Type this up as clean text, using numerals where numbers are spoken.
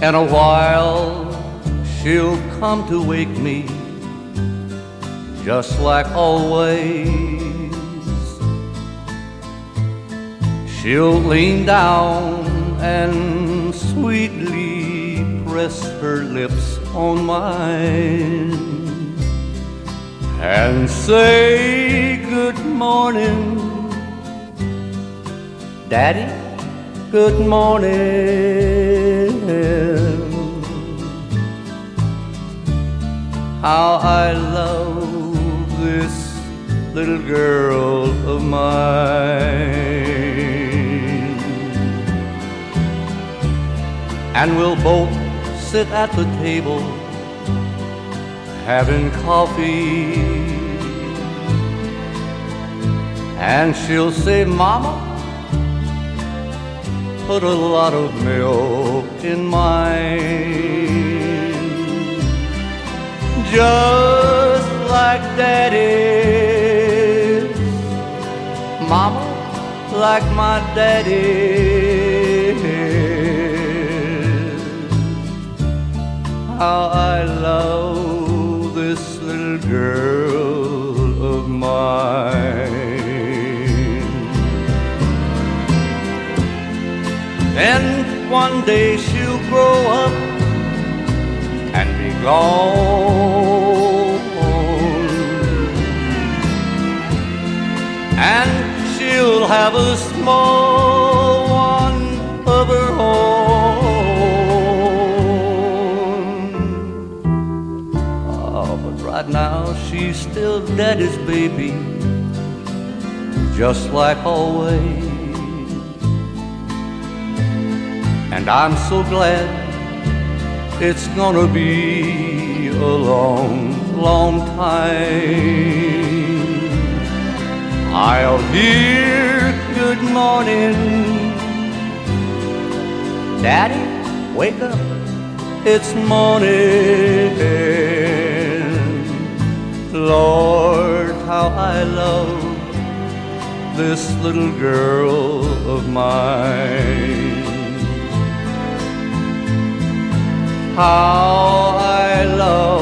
In a while she'll come to wake me, just like always. She'll lean down and sweetly press her lips on mine and say, good morning, Daddy, good morning. How I love this little girl of mine. And we'll both sit at the table having coffee, and she'll say, Mama, put a lot of milk in mine, just like Daddy's. Mama, like my daddy. How I love this little girl of mine. Then one day she'll grow up and be gone, and she'll have a small one of her own. Right now she's still Daddy's baby, just like always. And I'm so glad it's gonna be a long, long time. I'll hear good morning, Daddy, wake up, it's morning. Lord, how I love this little girl of mine. How I love